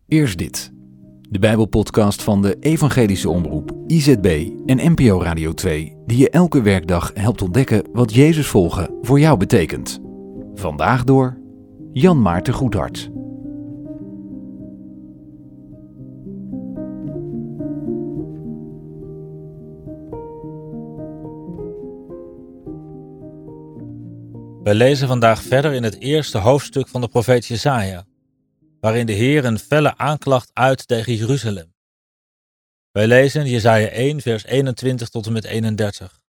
Eerst dit. De Bijbelpodcast van de Evangelische Omroep, IZB en NPO Radio 2, die je elke werkdag helpt ontdekken wat Jezus volgen voor jou betekent. Vandaag door Jan Maarten Goedhart. Wij lezen vandaag verder in het eerste hoofdstuk van de profeet Jesaja, waarin de Heer een felle aanklacht uit tegen Jeruzalem. Wij lezen Jesaja 1, vers 21 tot en met 31.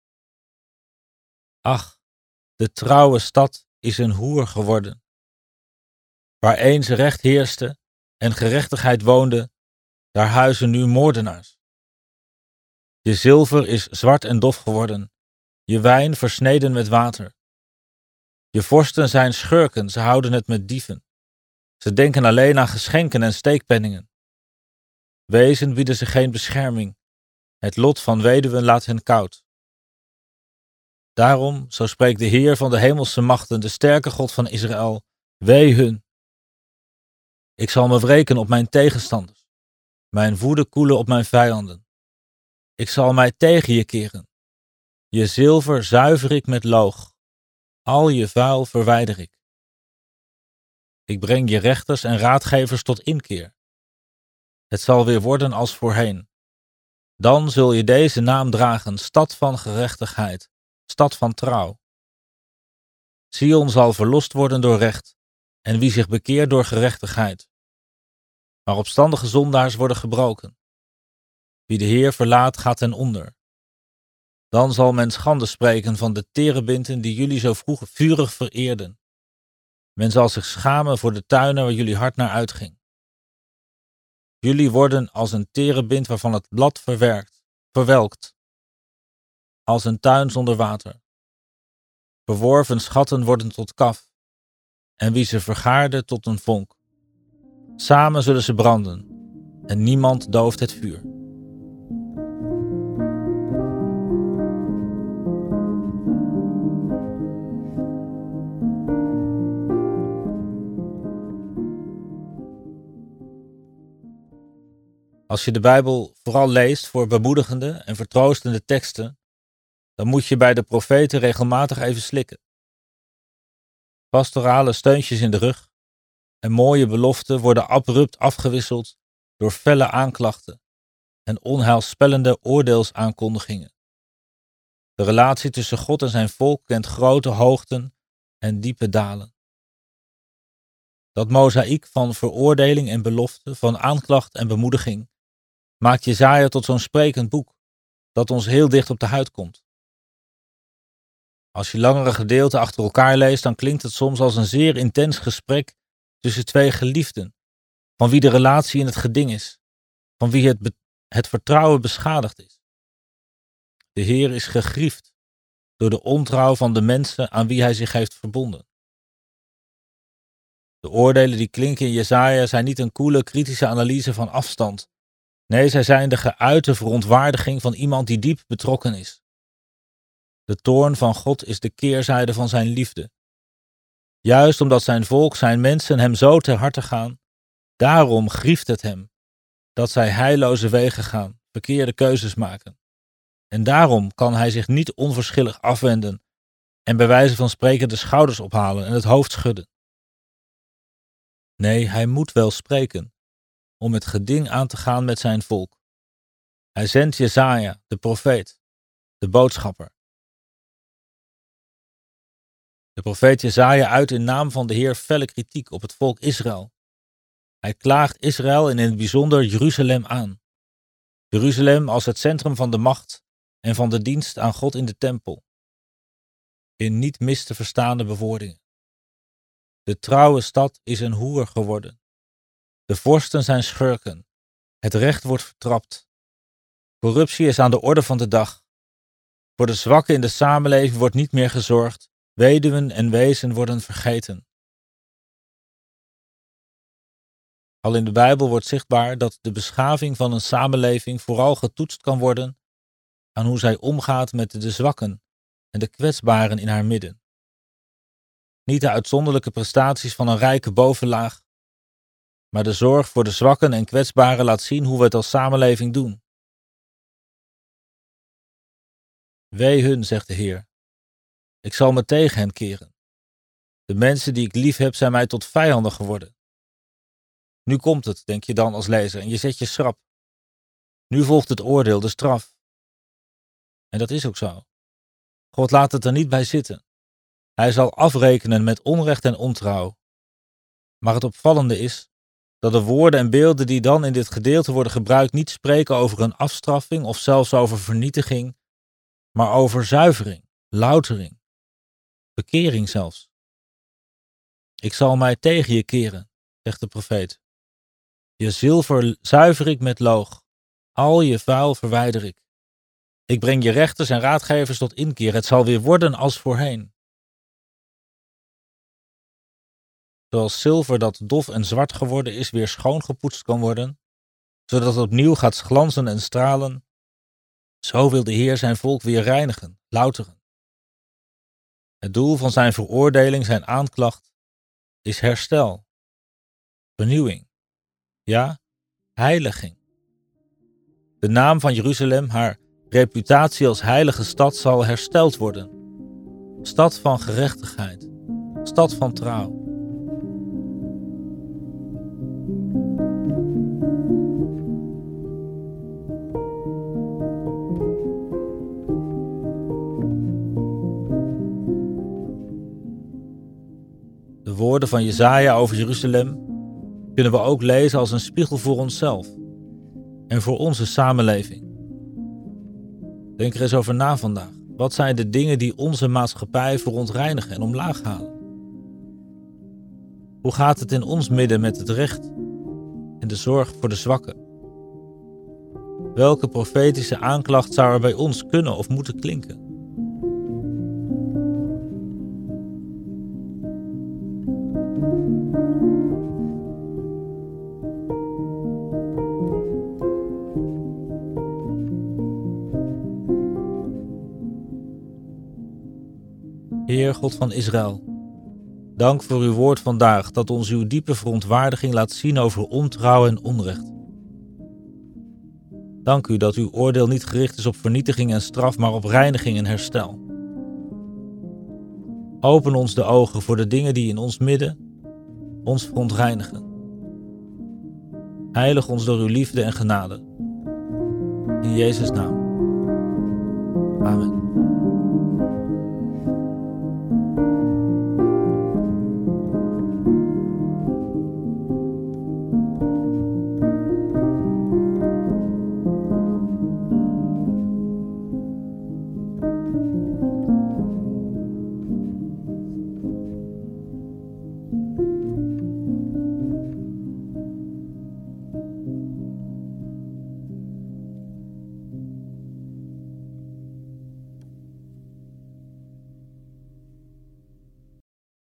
Ach, de trouwe stad is een hoer geworden. Waar eens recht heerste en gerechtigheid woonde, daar huizen nu moordenaars. Je zilver is zwart en dof geworden, je wijn versneden met water. Je vorsten zijn schurken, ze houden het met dieven. Ze denken alleen aan geschenken en steekpenningen. Wezen bieden ze geen bescherming. Het lot van weduwen laat hen koud. Daarom, zo spreekt de Heer van de hemelse machten, de sterke God van Israël, wee hun. Ik zal me wreken op mijn tegenstanders, mijn woede koelen op mijn vijanden. Ik zal mij tegen je keren. Je zilver zuiver ik met loog. Al je vuil verwijder ik. Ik breng je rechters en raadgevers tot inkeer. Het zal weer worden als voorheen. Dan zul je deze naam dragen, stad van gerechtigheid, stad van trouw. Sion zal verlost worden door recht, en wie zich bekeert door gerechtigheid. Maar opstandige zondaars worden gebroken. Wie de Heer verlaat, gaat ten onder. Dan zal men schande spreken van de terebinten die jullie zo vroeg vurig vereerden. Men zal zich schamen voor de tuinen waar jullie hart naar uitging. Jullie worden als een terebint waarvan het blad verwelkt. Als een tuin zonder water. Verworven schatten worden tot kaf. En wie ze vergaarde tot een vonk. Samen zullen ze branden. En niemand dooft het vuur. Als je de Bijbel vooral leest voor bemoedigende en vertroostende teksten, dan moet je bij de profeten regelmatig even slikken. Pastorale steuntjes in de rug en mooie beloften worden abrupt afgewisseld door felle aanklachten en onheilspellende oordeelsaankondigingen. De relatie tussen God en zijn volk kent grote hoogten en diepe dalen. Dat mozaïek van veroordeling en belofte, van aanklacht en bemoediging, maakt Jesaja tot zo'n sprekend boek, dat ons heel dicht op de huid komt. Als je langere gedeelten achter elkaar leest, dan klinkt het soms als een zeer intens gesprek tussen twee geliefden, van wie de relatie in het geding is, van wie het vertrouwen beschadigd is. De Heer is gegriefd door de ontrouw van de mensen aan wie hij zich heeft verbonden. De oordelen die klinken in Jesaja zijn niet een koele, kritische analyse van afstand. Nee, zij zijn de geuite verontwaardiging van iemand die diep betrokken is. De toorn van God is de keerzijde van zijn liefde. Juist omdat zijn volk, zijn mensen hem zo ter harte gaan, daarom grieft het hem dat zij heilloze wegen gaan, verkeerde keuzes maken. En daarom kan hij zich niet onverschillig afwenden en bij wijze van spreken de schouders ophalen en het hoofd schudden. Nee, hij moet wel spreken om het geding aan te gaan met zijn volk. Hij zendt Jesaja, de profeet, de boodschapper. De profeet Jesaja uit in naam van de Heer felle kritiek op het volk Israël. Hij klaagt Israël en in het bijzonder Jeruzalem aan. Jeruzalem als het centrum van de macht en van de dienst aan God in de tempel. In niet mis te verstaande bewoordingen. De trouwe stad is een hoer geworden. De vorsten zijn schurken. Het recht wordt vertrapt. Corruptie is aan de orde van de dag. Voor de zwakken in de samenleving wordt niet meer gezorgd. Weduwen en wezen worden vergeten. Al in de Bijbel wordt zichtbaar dat de beschaving van een samenleving vooral getoetst kan worden aan hoe zij omgaat met de zwakken en de kwetsbaren in haar midden. Niet de uitzonderlijke prestaties van een rijke bovenlaag, maar de zorg voor de zwakken en kwetsbaren laat zien hoe we het als samenleving doen. Wee hun, zegt de Heer. Ik zal me tegen hen keren. De mensen die ik lief heb zijn mij tot vijanden geworden. Nu komt het, denk je dan als lezer, en je zet je schrap. Nu volgt het oordeel, de straf. En dat is ook zo. God laat het er niet bij zitten. Hij zal afrekenen met onrecht en ontrouw. Maar het opvallende is dat de woorden en beelden die dan in dit gedeelte worden gebruikt niet spreken over een afstraffing of zelfs over vernietiging, maar over zuivering, loutering, bekering zelfs. Ik zal mij tegen je keren, zegt de profeet. Je zilver zuiver ik met loog, al je vuil verwijder ik. Ik breng je rechters en raadgevers tot inkeer, het zal weer worden als voorheen. Zoals zilver dat dof en zwart geworden is weer schoongepoetst kan worden, zodat het opnieuw gaat glanzen en stralen, zo wil de Heer zijn volk weer reinigen, louteren. Het doel van zijn veroordeling, zijn aanklacht, is herstel, vernieuwing, ja, heiliging. De naam van Jeruzalem, haar reputatie als heilige stad, zal hersteld worden. Stad van gerechtigheid, stad van trouw. De woorden van Jesaja over Jeruzalem kunnen we ook lezen als een spiegel voor onszelf en voor onze samenleving. Denk er eens over na vandaag. Wat zijn de dingen die onze maatschappij verontreinigen en omlaag halen? Hoe gaat het in ons midden met het recht en de zorg voor de zwakken? Welke profetische aanklacht zou er bij ons kunnen of moeten klinken? Heer God van Israël, dank voor uw woord vandaag dat ons uw diepe verontwaardiging laat zien over ontrouw en onrecht. Dank u dat uw oordeel niet gericht is op vernietiging en straf, maar op reiniging en herstel. Open ons de ogen voor de dingen die in ons midden ons verontreinigen. Heilig ons door uw liefde en genade. In Jezus' naam. Amen.